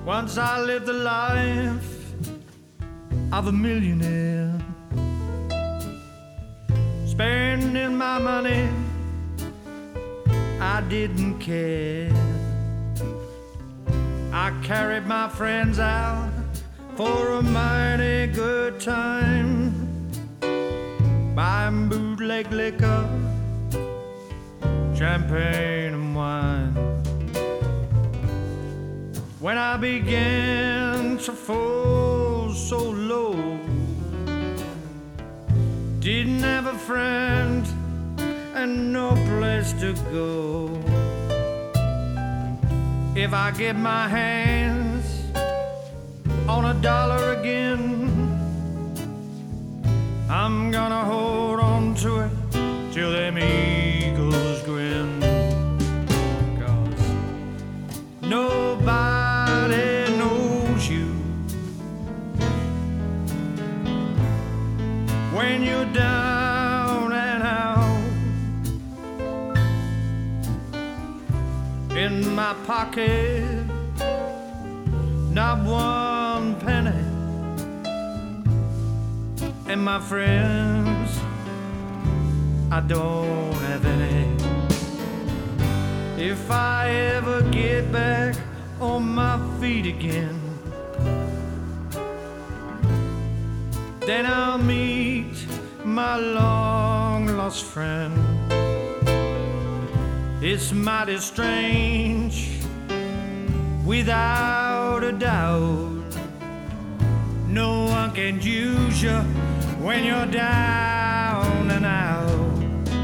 Once I lived the life of a millionaire, spending my money, I didn't care. I carried my friends out for a mighty good time, buying bootleg liquor, champagne and wine. When I began to fall so low, didn't have a friend and no place to go. If I get my hands on $1 again, I'm gonna hold on to it till them eagles grin. 'Cause nobody knows you when you're down and out. In my pocket, not one penny, and my friends, I don't have any. If I ever get back on my feet again, then I'll meet my long-lost friend. It's mighty strange, without a doubt. No one can use you when you're down and out.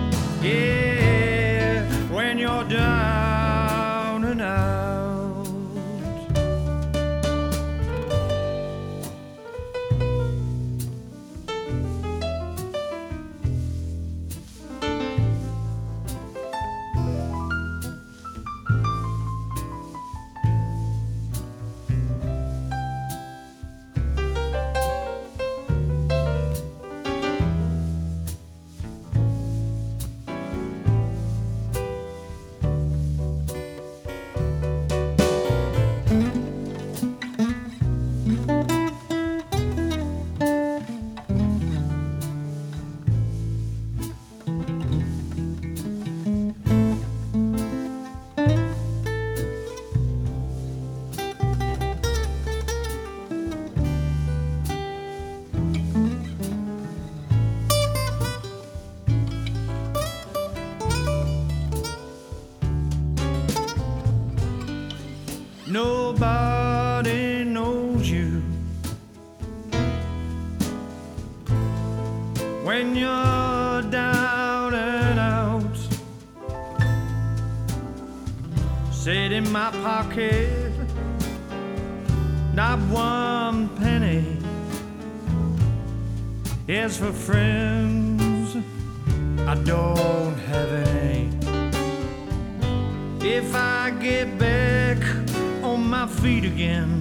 Yeah, when you're down and out. Nobody knows you when you're down and out. Sit in my pocket, not one penny. As for friends, I don't have any. If I get back on my feet again,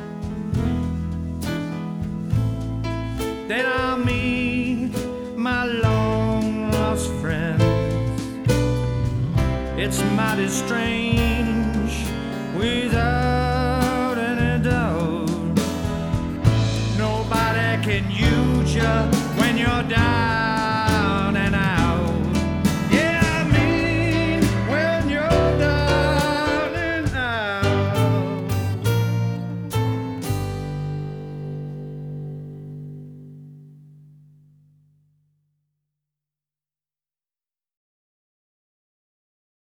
then I'll meet my long-lost friends. It's mighty strange without